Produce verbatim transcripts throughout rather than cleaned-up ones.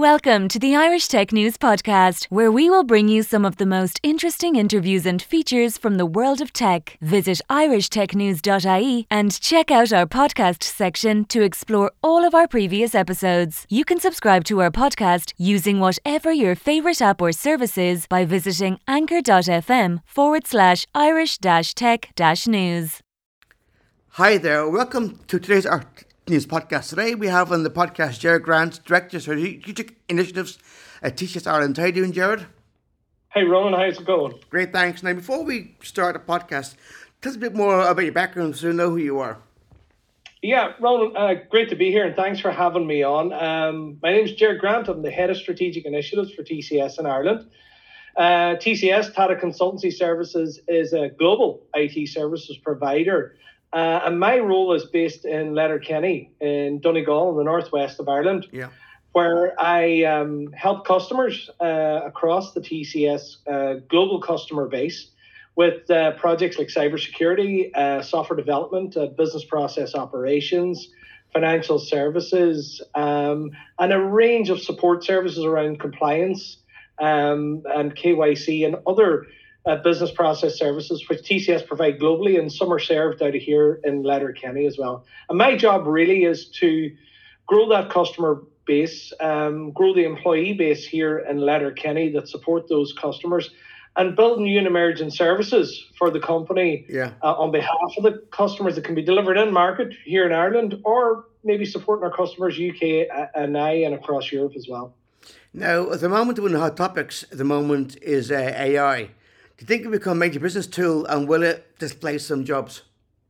Welcome to the Irish Tech News Podcast, where we will bring you some of the most interesting interviews and features from the world of tech. Visit irish tech news dot I E and check out our podcast section to explore all of our previous episodes. You can subscribe to our podcast using whatever your favourite app or service is by visiting anchor.fm forward slash Irish dash tech dash news. Hi there, welcome to today's Art News Podcast. Today we have on the podcast Jared Grant, Director of Strategic Initiatives at T C S Ireland. How are you doing, Jared? Hey Ronan, how's it going? Great, thanks. Now, before we start the podcast, tell us a bit more about your background so we know who you are. Yeah, Ronan, uh, great to be here and thanks for having me on. Um, my name is Jared Grant. I'm the Head of Strategic Initiatives for T C S in Ireland. Uh, T C S, Tata Consultancy Services, is a global I T services provider. Uh, and my role is based in Letterkenny in Donegal in the northwest of Ireland, yeah. where I um, help customers uh, across the T C S uh, global customer base with uh, projects like cybersecurity, uh, software development, uh, business process operations, financial services, um, and a range of support services around compliance um, and K Y C and other Uh, business process services, which T C S provide globally, and some are served out of here in Letterkenny as well. And my job really is to grow that customer base, um, grow the employee base here in Letterkenny that support those customers, and build new and emerging services for the company yeah. uh, on behalf of the customers that can be delivered in market here in Ireland, or maybe supporting our customers U K and I and across Europe as well. Now, at the moment, one of the hot topics at the moment is uh, A I. Do you think it will become a major business tool, and will it displace some jobs?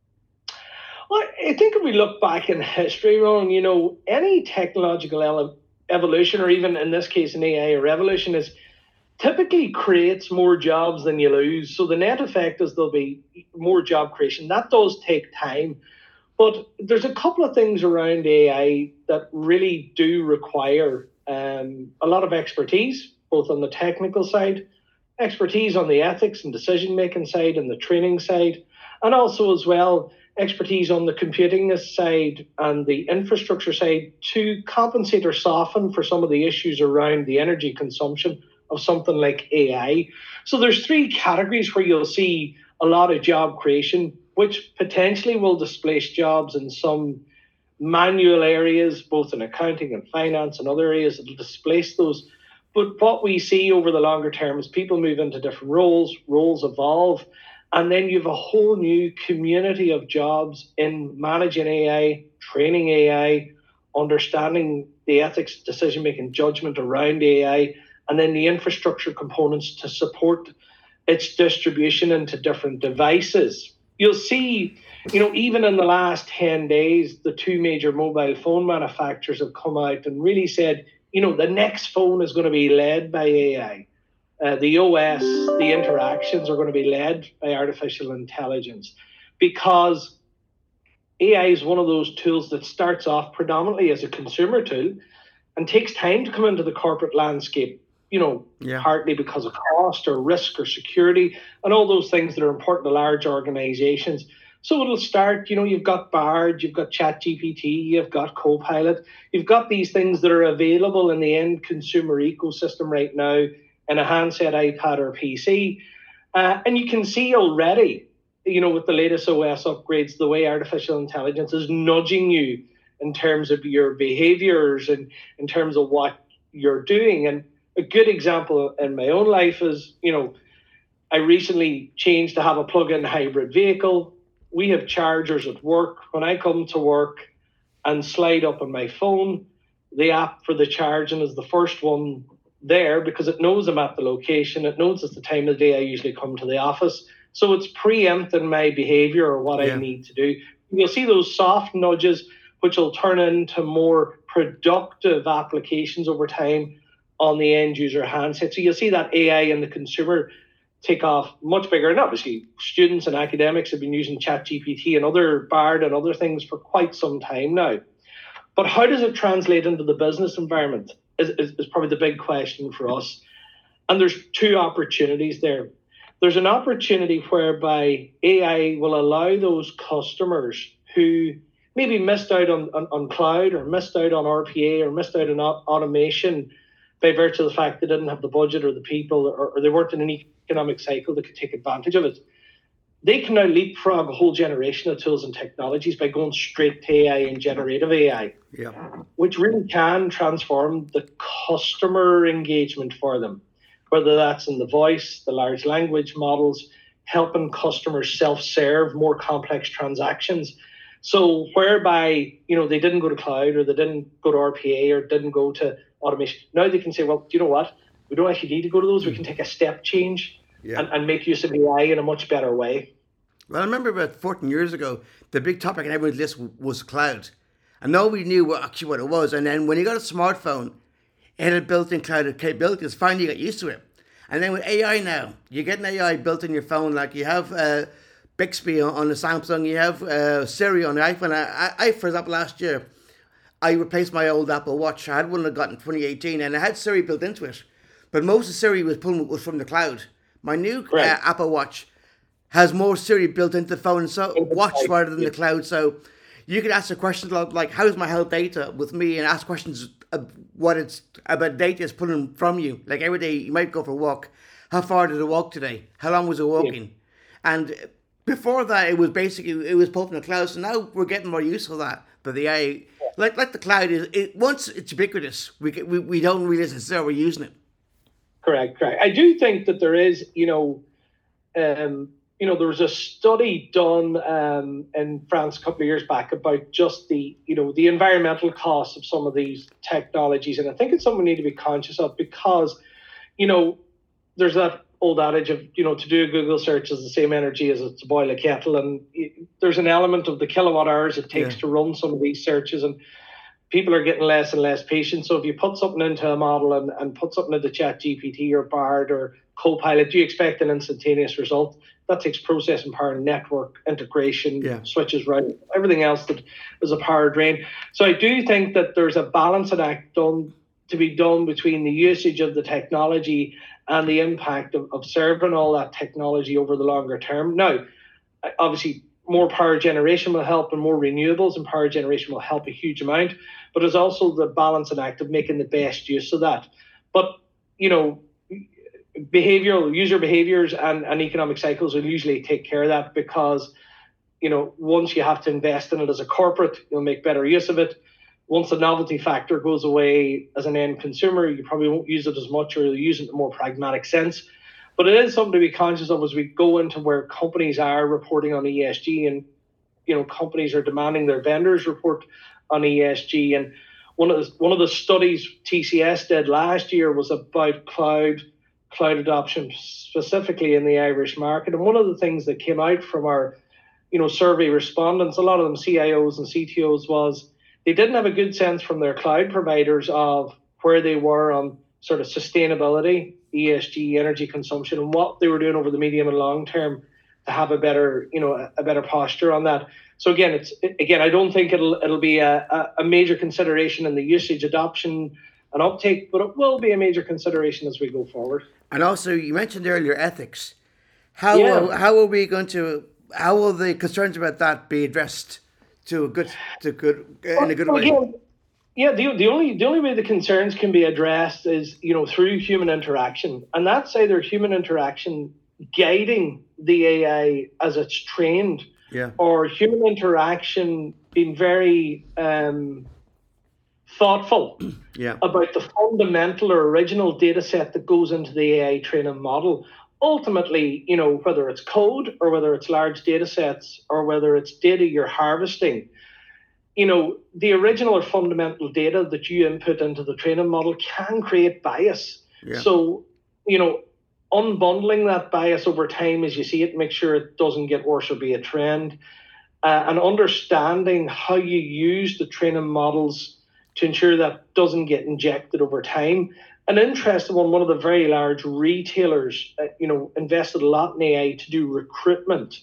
Well, I think if we look back in history, Ron, you know, any technological ele- evolution, or even in this case, an A I revolution, is typically creates more jobs than you lose. So the net effect is there'll be more job creation. That does take time. But there's a couple of things around A I that really do require um, a lot of expertise, both on the technical side, expertise on the ethics and decision-making side and the training side, and also as well expertise on the computing side and the infrastructure side to compensate or soften for some of the issues around the energy consumption of something like A I. So there's three categories where you'll see a lot of job creation, which potentially will displace jobs in some manual areas, both in accounting and finance and other areas that will displace those. But what we see over the longer term is people move into different roles, roles evolve, and then you have a whole new community of jobs in managing A I, training A I, understanding the ethics, decision-making judgment around A I, and then the infrastructure components to support its distribution into different devices. You'll see, you know, even in the last ten days, the two major mobile phone manufacturers have come out and really said, you know, the next phone is going to be led by A I. Uh, the O S, the interactions are going to be led by artificial intelligence, because A I is one of those tools that starts off predominantly as a consumer tool and takes time to come into the corporate landscape, you know, yeah. partly because of cost or risk or security and all those things that are important to large organizations. So it'll start, you know, you've got Bard, you've got ChatGPT, you've got Copilot, you've got these things that are available in the end consumer ecosystem right now in a handset, iPad or P C. Uh, and you can see already, you know, with the latest O S upgrades, the way artificial intelligence is nudging you in terms of your behaviors and in terms of what you're doing. And a good example in my own life is, you know, I recently changed to have a plug-in hybrid vehicle. We have chargers at work. When I come to work and slide up on my phone, the app for the charging is the first one there because it knows I'm at the location. It knows it's the time of the day I usually come to the office. So it's preempting my behavior or what yeah. I need to do. You'll see those soft nudges, which will turn into more productive applications over time on the end user handset. So you'll see that A I and the consumer take off much bigger. And obviously, students and academics have been using ChatGPT and other Bard and other things for quite some time now. But how does it translate into the business environment is, is, is probably the big question for us. And there's two opportunities there. There's an opportunity whereby A I will allow those customers who maybe missed out on, on, on cloud, or missed out on R P A, or missed out on automation by virtue of the fact they didn't have the budget or the people, or, or they weren't in an economic cycle that could take advantage of it. They can now leapfrog a whole generation of tools and technologies by going straight to A I and generative A I, yeah. which really can transform the customer engagement for them, whether that's in the voice, the large language models, helping customers self-serve more complex transactions. So whereby, you know, they didn't go to cloud, or they didn't go to R P A, or didn't go to automation, now they can say, well, do you know what? We don't actually need to go to those. We can take a step change. Yeah. And, and make use of A I in a much better way. Well, I remember about fourteen years ago, the big topic on everyone's list was cloud. And nobody knew what, actually what it was. And then when you got a smartphone, it had built-in cloud capabilities. Finally, you got used to it. And then with A I now, you get an A I built in your phone. Like you have uh, Bixby on, on the Samsung, you have uh, Siri on the iPhone. I, I, for example, last year, I replaced my old Apple Watch. I had one that got in twenty eighteen, and it had Siri built into it. But most of Siri was pulling was from the cloud. My new uh, Apple Watch has more Siri built into the phone, so watch rather than the cloud. So you can ask a question like, "How's my health data?" with me, and ask questions of what it's about data is pulling from you. Like every day, you might go for a walk. How far did it walk today? How long was it walking? Yeah. And before that, it was basically it was pulled from the cloud. So now we're getting more use of that. But the A I, yeah. like like the cloud is, it once it's ubiquitous, we we we don't realize it's there. We're using it. Correct, correct. I do think that there is, you know, um, you know, there was a study done um, in France a couple of years back about just the, you know, the environmental costs of some of these technologies, and I think it's something we need to be conscious of because, you know, there's that old adage of, you know, to do a Google search is the same energy as to boil a kettle, and there's an element of the kilowatt hours it takes yeah. to run some of these searches, and people are getting less and less patient. So if you put something into a model and, and put something into ChatGPT or Bard or Copilot, do you expect an instantaneous result? That takes processing power, network integration, yeah. switches right, everything else that is a power drain. So I do think that there's a balancing act done to be done between the usage of the technology and the impact of, of serving all that technology over the longer term. Now, obviously, more power generation will help, and more renewables and power generation will help a huge amount. But there's also the balancing act of making the best use of that. But, you know, behavioral user behaviors and, and economic cycles will usually take care of that because, you know, once you have to invest in it as a corporate, you'll make better use of it. Once the novelty factor goes away as an end consumer, you probably won't use it as much, or you'll use it in a more pragmatic sense. But it is something to be conscious of as we go into where companies are reporting on E S G, and, you know, companies are demanding their vendors report on E S G. And one of the, one of the studies T C S did last year was about cloud cloud adoption, specifically in the Irish market. And one of the things that came out from our, you know, survey respondents, a lot of them C I Os and C T Os, was they didn't have a good sense from their cloud providers of where they were on sort of sustainability, E S G, energy consumption, and what they were doing over the medium and long term to have a better, you know, a better posture on that. So again, it's again, I don't think it'll it'll be a, a major consideration in the usage, adoption, and uptake, but it will be a major consideration as we go forward. And also, you mentioned earlier ethics. How yeah. will, how are we going to? How will the concerns about that be addressed to a good to good in a good well, way? Again, yeah, the the only the only way the concerns can be addressed is, you know, through human interaction, and that's either human interaction guiding the A I as it's trained, yeah. or human interaction being very um, thoughtful yeah. about the fundamental or original data set that goes into the A I training model. Ultimately, you know, whether it's code or whether it's large data sets or whether it's data you're harvesting, you know, the original or fundamental data that you input into the training model can create bias. Yeah. So, you know, unbundling that bias over time as you see it, make sure it doesn't get worse or be a trend, uh, and understanding how you use the training models to ensure that doesn't get injected over time. An interesting one, one of the very large retailers, uh, you know, invested a lot in A I to do recruitment.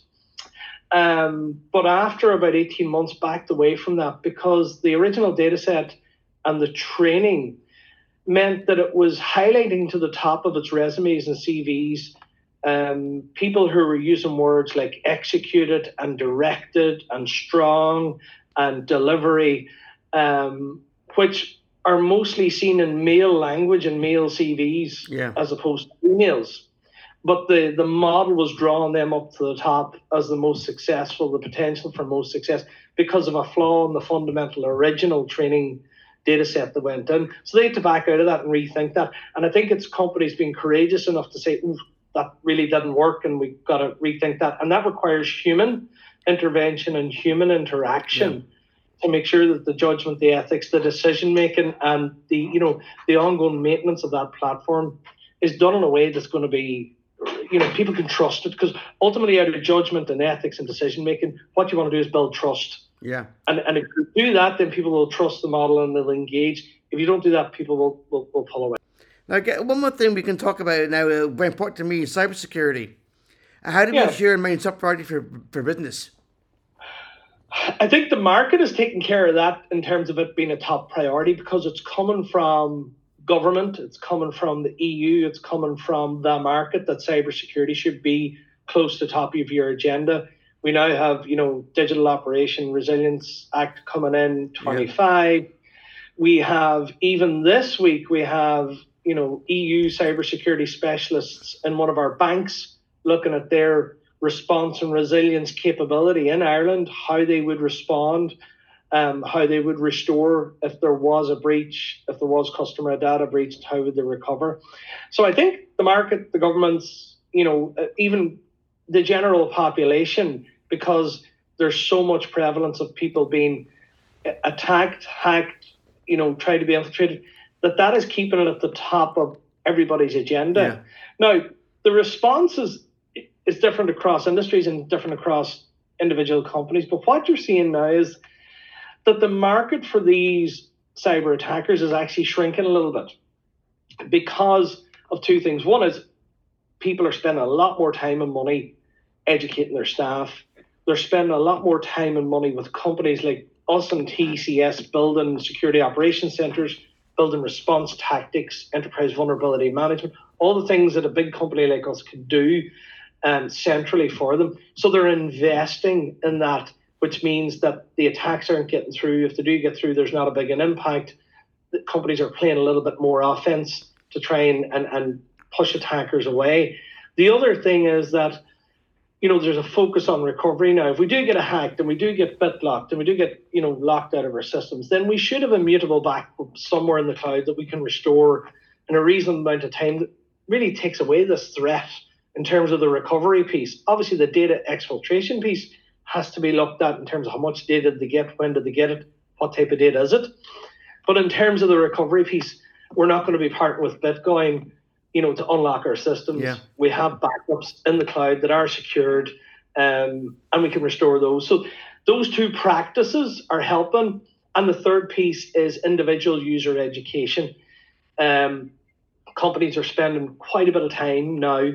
Um, but after about eighteen months, backed away from that because the original data set and the training meant that it was highlighting to the top of its resumes and C Vs um, people who were using words like executed and directed and strong and delivery, um, which are mostly seen in male language and male C Vs Yeah. as opposed to females. But the, the model was drawing them up to the top as the most successful, the potential for most success, because of a flaw in the fundamental original training data set that went in. So they had to back out of that and rethink that. And I think it's companies being courageous enough to say, ooh, that really didn't work and we've got to rethink that. And that requires human intervention and human interaction. Yeah. To make sure that the judgment, the ethics, the decision making, and the you know the ongoing maintenance of that platform is done in a way that's going to be, you know, people can trust it. Because ultimately, out of judgment and ethics and decision making, what you want to do is build trust. Yeah. And and if you do that, then people will trust the model and they'll engage. If you don't do that, people will will, will pull away. Now, one more thing we can talk about now, uh, very important to me, is cybersecurity. How do we yeah. ensure and maintain top priority for for business? I think the market is taking care of that in terms of it being a top priority, because it's coming from government, it's coming from the E U, it's coming from the market that cybersecurity should be close to the top of your agenda. We now have, you know, Digital Operation Resilience Act coming in twenty-five. Yeah. We have, even this week, we have, you know, E U cybersecurity specialists in one of our banks looking at their response and resilience capability in Ireland, how they would respond, um, how they would restore if there was a breach, if there was customer data breached, how would they recover? So I think the market, the governments, you know, even the general population, because there's so much prevalence of people being attacked, hacked, you know, tried to be infiltrated, that that is keeping it at the top of everybody's agenda. Yeah. Now, the response is It's different across industries and different across individual companies. But what you're seeing now is that the market for these cyber attackers is actually shrinking a little bit because of two things. One is people are spending a lot more time and money educating their staff. They're spending a lot more time and money with companies like us and T C S building security operations centers, building response tactics, enterprise vulnerability management, all the things that a big company like us can do Um, centrally for them. So they're investing in that, which means that the attacks aren't getting through. If they do get through, there's not a big an impact. The companies are playing a little bit more offense to try and, and, and push attackers away. The other thing is that, you know, there's a focus on recovery now. If we do get a hacked and we do get BitLocked and we do get, you know, locked out of our systems, then we should have a mutable backup somewhere in the cloud that we can restore in a reasonable amount of time that really takes away this threat. In terms of the recovery piece, obviously the data exfiltration piece has to be looked at in terms of how much data did they get, when did they get it, what type of data is it. But in terms of the recovery piece, we're not going to be partnering with Bitcoin, you know, to unlock our systems. Yeah. We have backups in the cloud that are secured, um, and we can restore those. So those two practices are helping. And the third piece is individual user education. Um, companies are spending quite a bit of time now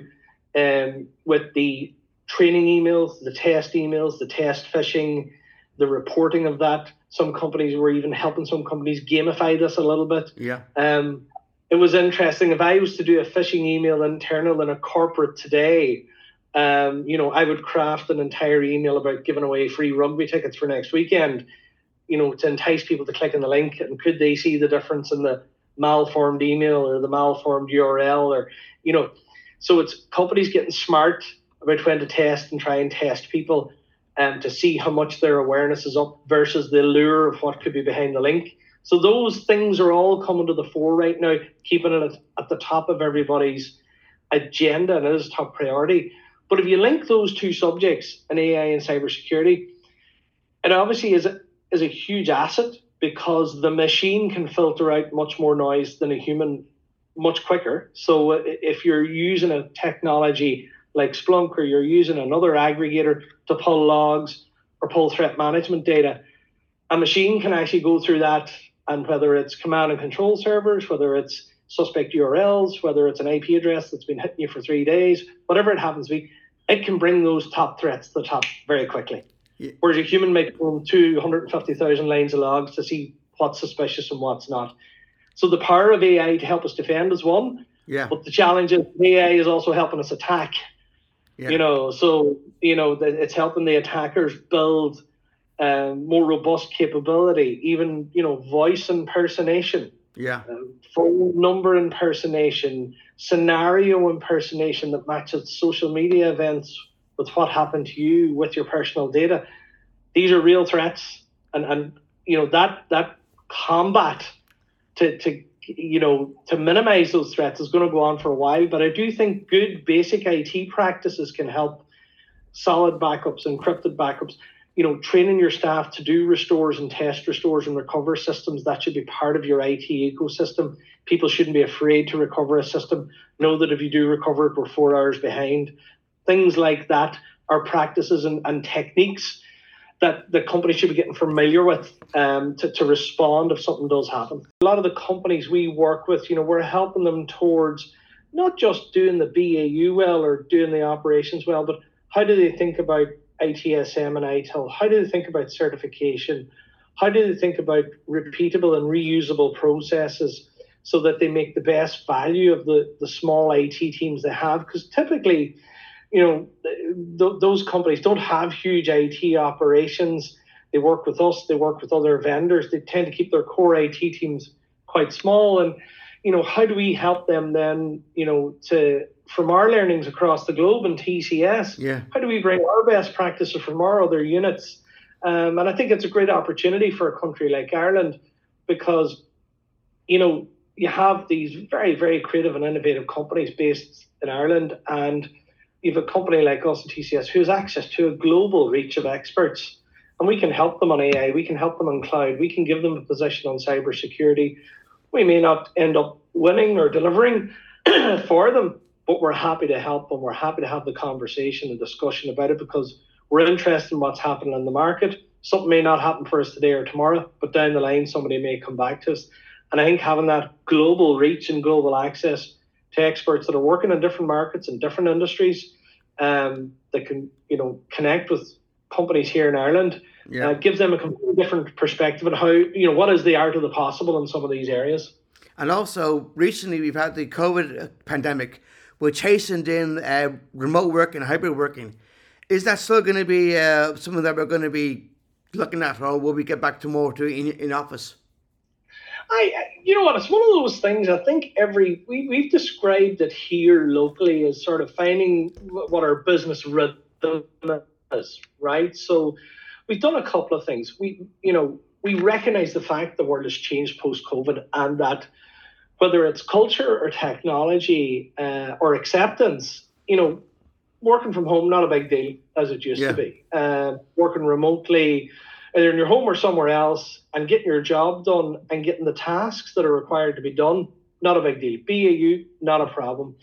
Um, with the training emails, the test emails, the test phishing, the reporting of that. Some companies were even helping some companies gamify this a little bit. Yeah. Um, it was interesting. If I was to do a phishing email internal in a corporate today, um, you know, I would craft an entire email about giving away free rugby tickets for next weekend, you know, to entice people to click on the link. And could they see the difference in the malformed email or the malformed U R L, or, you know, so it's companies getting smart about when to test and try and test people and um, to see how much their awareness is up versus the lure of what could be behind the link. So those things are all coming to the fore right now, keeping it at, at the top of everybody's agenda, and it is top priority. But if you link those two subjects, an A I and cybersecurity, it obviously is a, is a huge asset, because the machine can filter out much more noise than a human much quicker. So if you're using a technology like Splunk, or you're using another aggregator to pull logs or pull threat management data, a machine can actually go through that, and whether it's command and control servers, whether it's suspect U R Ls, whether it's an I P address that's been hitting you for three days, whatever it happens to be, it can bring those top threats to the top very quickly. Yeah. Whereas a human might go two hundred fifty thousand lines of logs to see what's suspicious and what's not. So the power of A I to help us defend is one, yeah. But the challenge is A I is also helping us attack. Yeah. You know, so you know it's helping the attackers build um, more robust capability, even, you know, voice impersonation, Yeah. uh, phone number impersonation, scenario impersonation that matches social media events with what happened to you with your personal data. These are real threats, and and you know that that combat to to you know to minimize those threats is going to go on for a while. But I do think good basic I T practices can help. Solid backups, encrypted backups, you know, training your staff to do restores and test restores and recover systems. That should be part of your I T ecosystem. People shouldn't be afraid to recover a system. Know that if you do recover it, we're four hours behind. Things like that are practices and, and techniques that the company should be getting familiar with um, to, to respond if something does happen. A lot of the companies we work with, you know, we're helping them towards not just doing the B A U well or doing the operations well, but how do they think about I T S M and I T I L? How do they think about certification? How do they think about repeatable and reusable processes so that they make the best value of the, the small I T teams they have? Because typically, you know, th- those companies don't have huge I T operations. They work with us, they work with other vendors. They tend to keep their core I T teams quite small. And, you know, how do we help them then, you know, to from our learnings across the globe in T C S, Yeah. how do we bring our best practices from our other units? Um, and I think it's a great opportunity for a country like Ireland because, you know, you have these very, very creative and innovative companies based in Ireland, and you have a company like us in T C S who has access to a global reach of experts, and we can help them on A I, we can help them on cloud, we can give them a position on cybersecurity. We may not end up winning or delivering for them, but we're happy to help them. We're happy to have the conversation and discussion about it because we're interested in what's happening in the market. Something may not happen for us today or tomorrow, but down the line, somebody may come back to us. And I think having that global reach and global access to experts that are working in different markets and different industries um, that can, you know, connect with companies here in Ireland Yeah. uh, gives them a completely different perspective on how, you know, what is the art of the possible in some of these areas. And also, recently we've had the COVID pandemic, which hastened in uh, remote working, hybrid working. Is that still going to be uh, something that we're going to be looking at, or will we get back to more to in, in office? I, you know what, it's one of those things. I think every we we've described it here locally as sort of finding what our business rhythm is, right? So we've done a couple of things. We, you know, we recognize the fact the world has changed post COVID, and that whether it's culture or technology uh, or acceptance, you know, working from home, not a big deal as it used Yeah. to be. Uh, working remotely, either in your home or somewhere else, and getting your job done and getting the tasks that are required to be done, not a big deal. B A U, not a problem.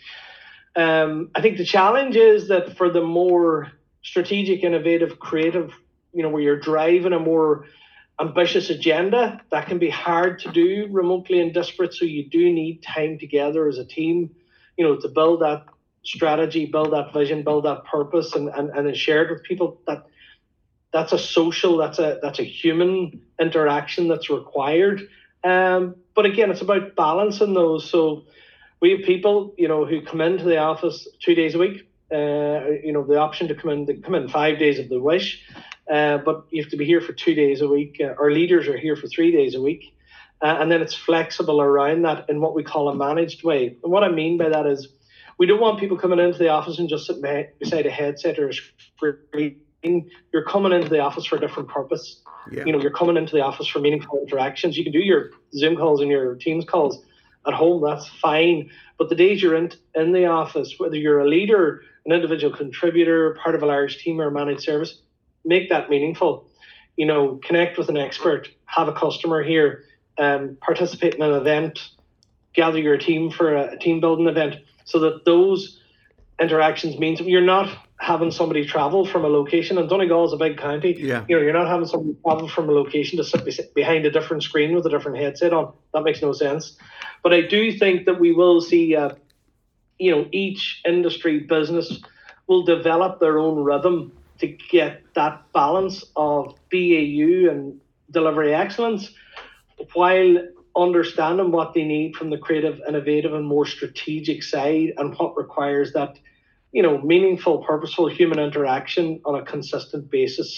Um, I think the challenge is that for the more strategic, innovative, creative, you know, where you're driving a more ambitious agenda, that can be hard to do remotely and disparate. So you do need time together as a team, you know, to build that strategy, build that vision, build that purpose, and and, and share it with people. That that's a social, that's a that's a human interaction that's required. Um, but again, it's about balancing those. So we have people, you know, who come into the office two days a week. Uh, you know, the option to come in, they come in five days if they wish. Uh, but you have to be here for two days a week. Uh, our leaders are here for three days a week. Uh, and then it's flexible around that in what we call a managed way. And what I mean by that is we don't want people coming into the office and just sitting beside a headset or a screen. You're coming into the office for a different purpose. Yeah. You know, you're coming into the office for meaningful interactions. You can do your Zoom calls and your Teams calls at home, that's fine. But the days you're in, in the office, whether you're a leader, an individual contributor, part of a large team or a managed service, make that meaningful. You know, connect with an expert, have a customer here, um, participate in an event, gather your team for a, a team building event, so that those interactions means you're not having somebody travel from a location. And Donegal is a big county. Yeah. You know, you're not having somebody travel from a location to sit be- behind a different screen with a different headset on. That makes no sense. But I do think that we will see, uh, you know, each industry business will develop their own rhythm to get that balance of B A U and delivery excellence, while understanding what they need from the creative, innovative, and more strategic side, and what requires that, you know, meaningful, purposeful human interaction on a consistent basis.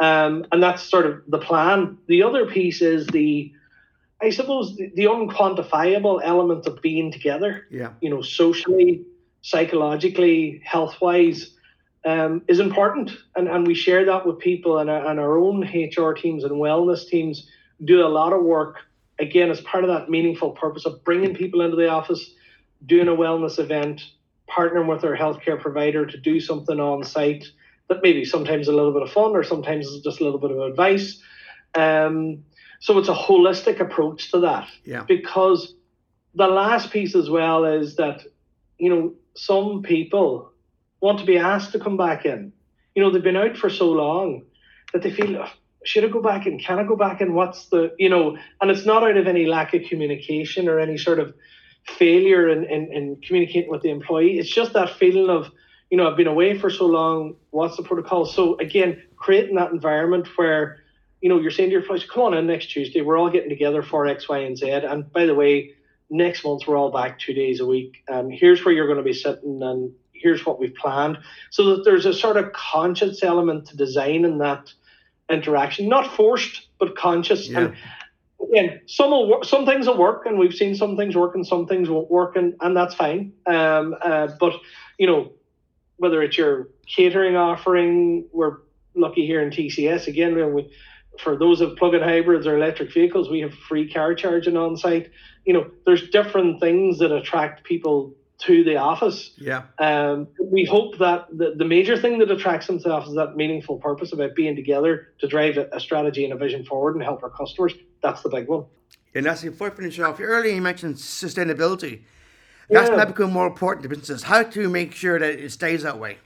Um, and that's sort of the plan. The other piece is the, I suppose, the, the unquantifiable element of being together, Yeah. you know, socially, psychologically, health-wise, um, is important. And, and we share that with people, and our, and our own H R teams and wellness teams do a lot of work, again, as part of that meaningful purpose of bringing people into the office, doing a wellness event, partnering with our healthcare provider to do something on site that maybe sometimes a little bit of fun or sometimes it's just a little bit of advice. Um, so it's a holistic approach to that. Yeah. Because the last piece as well is that, you know, some people want to be asked to come back in. You know, they've been out for so long that they feel, oh, should I go back in? Can I go back in? What's the, you know, and it's not out of any lack of communication or any sort of failure in, in, in communicating with the employee. It's just that feeling of, you know, I've been away for so long, what's the protocol? So again, creating that environment where, you know, you're saying to your employees, come on in next Tuesday, we're all getting together for X, Y, and Z. And by the way, next month we're all back two days a week. And here's where you're going to be sitting, and here's what we've planned. So that there's a sort of conscious element to designing that interaction, not forced, but conscious. Yeah. And again, some will work, some things will work, and we've seen some things work and some things won't work, and, and that's fine. Um, uh, but, you know, whether it's your catering offering, we're lucky here in T C S, again, we, for those of plug-in hybrids or electric vehicles, we have free car charging on site. You know, there's different things that attract people to the office. Yeah. Um, we hope that the, the major thing that attracts them to the office is that meaningful purpose about being together to drive a, a strategy and a vision forward and help our customers. That's the big one. And that's before I finish off, earlier you mentioned sustainability. That's Yeah. now become more important to businesses. How to make sure that it stays that way?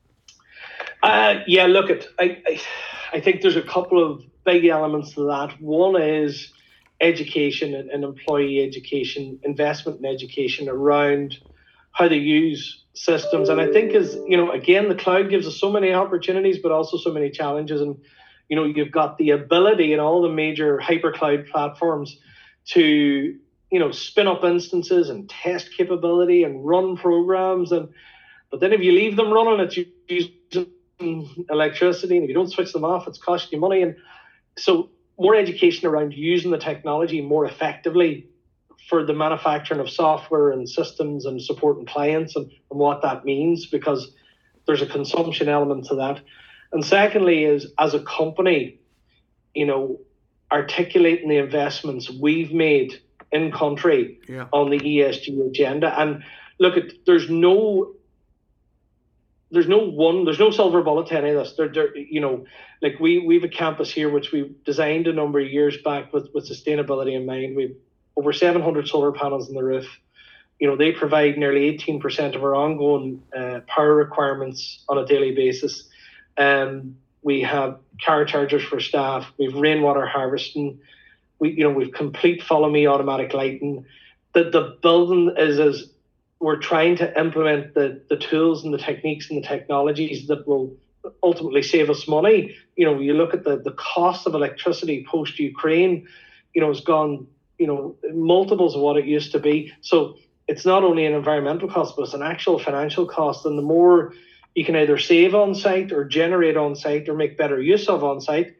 Uh, yeah, look, at I, I, I think there's a couple of big elements to that. One is education and, and employee education, investment in education around how they use systems. And I think, is you know, again, the cloud gives us so many opportunities, but also so many challenges. And you know, you've got the ability in all the major hypercloud platforms to, you know, spin up instances and test capability and run programs. And but then if you leave them running, it's using electricity, and if you don't switch them off, it's costing you money. And so more education around using the technology more effectively for the manufacturing of software and systems and supporting clients, and, and what that means, because there's a consumption element to that. And secondly is, as a company, you know, articulating the investments we've made in country yeah. on the E S G agenda. And look, at there's no there's no one there's no silver bullet to any of this. There, there, you know, like we we've a campus here which we designed a number of years back with with sustainability in mind. We've over seven hundred solar panels on the roof. You know, they provide nearly eighteen percent of our ongoing uh, power requirements on a daily basis. Um, we have car chargers for staff. We've rainwater harvesting. We, you know, we've complete follow me automatic lighting. The the building is as we're trying to implement the the tools and the techniques and the technologies that will ultimately save us money. You know, you look at the the cost of electricity post Ukraine. You know, it's gone, you know, multiples of what it used to be. So it's not only an environmental cost, but it's an actual financial cost. And the more you can either save on site or generate on site or make better use of on site,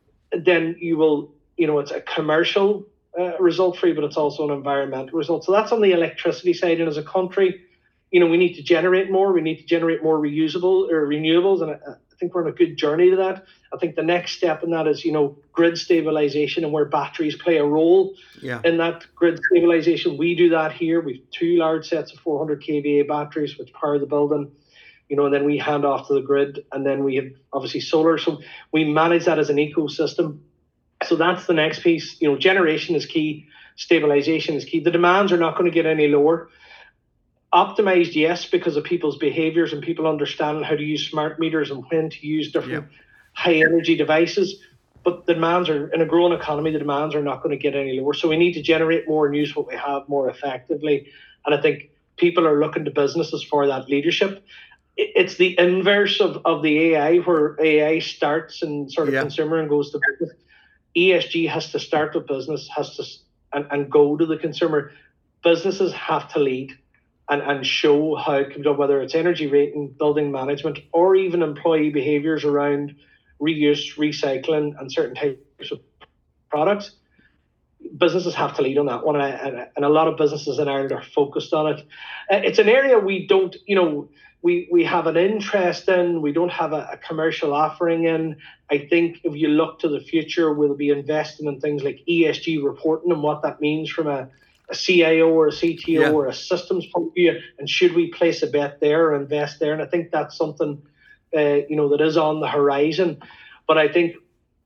then you will, you know, it's a commercial uh, result for you, but it's also an environmental result. So that's on the electricity side. And as a country, you know, we need to generate more. We need to generate more reusable or renewables. And I, I think we're on a good journey to that. I think the next step in that is, you know, grid stabilization, and where batteries play a role yeah. in that grid stabilization. We do that here. We've two large sets of four hundred k V A batteries which power the building. You know, and then we hand off to the grid, and then we have obviously solar. So we manage that as an ecosystem. So that's the next piece. You know, generation is key, stabilization is key. The demands are not going to get any lower. Optimized, yes, because of people's behaviors and people understanding how to use smart meters and when to use different yeah. high energy devices. But the demands are, in a growing economy, the demands are not going to get any lower. So we need to generate more and use what we have more effectively. And I think people are looking to businesses for that leadership. It's the inverse of, of the A I, where A I starts and sort of yeah. consumer and goes to business. E S G has to start with business, has to and, and go to the consumer. Businesses have to lead and, and show how it can be done, whether it's energy rating, building management, or even employee behaviors around reuse, recycling, and certain types of products. Businesses have to lead on that one, and, and a lot of businesses in Ireland are focused on it. It's an area we don't, you know, we, we have an interest in, we don't have a, a commercial offering in. I think if you look to the future, we'll be investing in things like E S G reporting and what that means from a, a C I O or a C T O yeah. or a systems point of view, and should we place a bet there or invest there? And I think that's something, uh, you know, that is on the horizon. But I think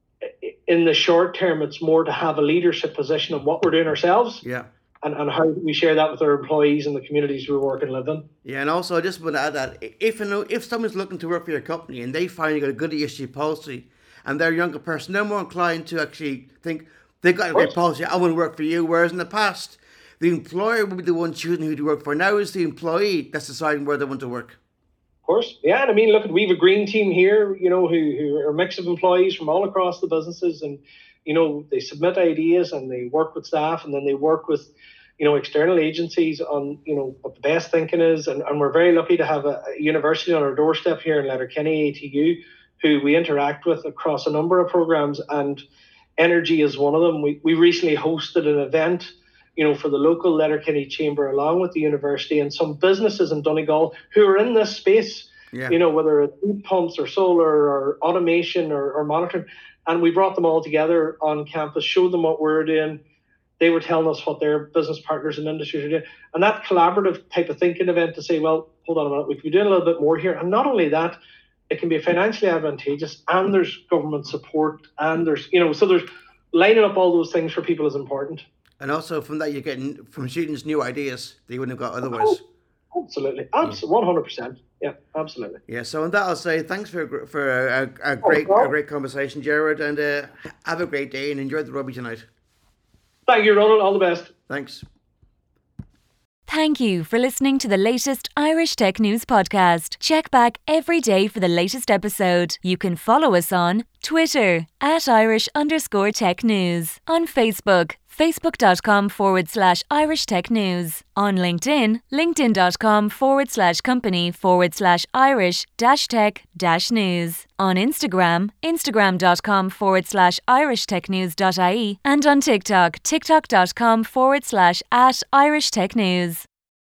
in the short term, it's more to have a leadership position of what we're doing ourselves. Yeah. And, and how we share that with our employees and the communities we work and live in. Yeah, and also I just want to add that if you know if someone's looking to work for your company and they find you got a good E S G policy and they're a younger person, they're more inclined to actually think they've got a great policy, I want to work for you. Whereas in the past, the employer would be the one choosing who to work for. Now it's the employee that's deciding where they want to work. Of course, yeah. And I mean, look, we have a green team here, you know, who, who are a mix of employees from all across the businesses, and you know, they submit ideas and they work with staff, and then they work with, you know, external agencies on, you know, what the best thinking is. And, and we're very lucky to have a, a university on our doorstep here in Letterkenny, A T U, who we interact with across a number of programs, and energy is one of them. We, we recently hosted an event, you know, for the local Letterkenny Chamber along with the university and some businesses in Donegal who are in this space, yeah. you know, whether it's heat pumps or solar or automation or, or monitoring. And we brought them all together on campus, showed them what we're doing. They were telling us what their business partners and industries are doing. And that collaborative type of thinking event to say, well, hold on a minute, we could be doing a little bit more here. And not only that, it can be financially advantageous, and there's government support, and there's, you know, so there's lining up all those things for people is important. And also from that, you're getting from students new ideas that you wouldn't have got otherwise. Oh, absolutely. Absolutely. one hundred percent. Yeah, absolutely. Yeah, so on that I'll say thanks for for a, a, a great oh, a great conversation, Gerard, and uh, have a great day and enjoy the rugby tonight. Thank you, Ronald. All the best. Thanks. Thank you for listening to the latest Irish Tech News podcast. Check back every day for the latest episode. You can follow us on Twitter at Irish underscore tech news, on Facebook, facebook.com forward slash Irish Tech News, on LinkedIn, linkedin.com forward slash company forward slash Irish dash tech dash news, on Instagram, instagram.com forward slash Irish Tech News dot I E, and on TikTok, tiktok.com forward slash at Irish Tech News.